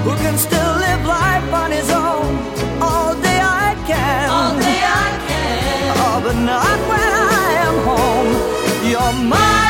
who can still live life on his own. All day I can, all day I can, oh, but not when I am home. You're my